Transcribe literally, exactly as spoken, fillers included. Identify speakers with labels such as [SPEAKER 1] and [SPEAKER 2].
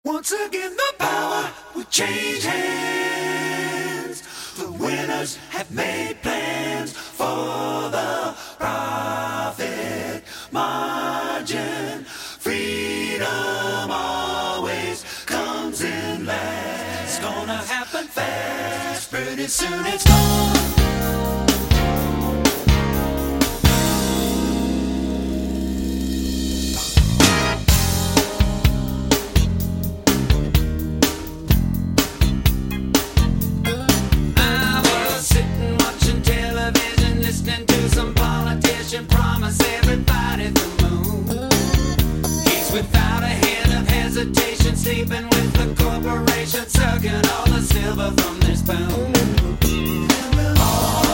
[SPEAKER 1] Once again the power will change hands. The winners have made plans for the profit margin. Freedom always comes in last. It's gonna happen fast, pretty soon it's gone.
[SPEAKER 2] Promise everybody the moon. He's without a hint of hesitation, sleeping with the corporation, sucking all the silver from their spoon. And we'll all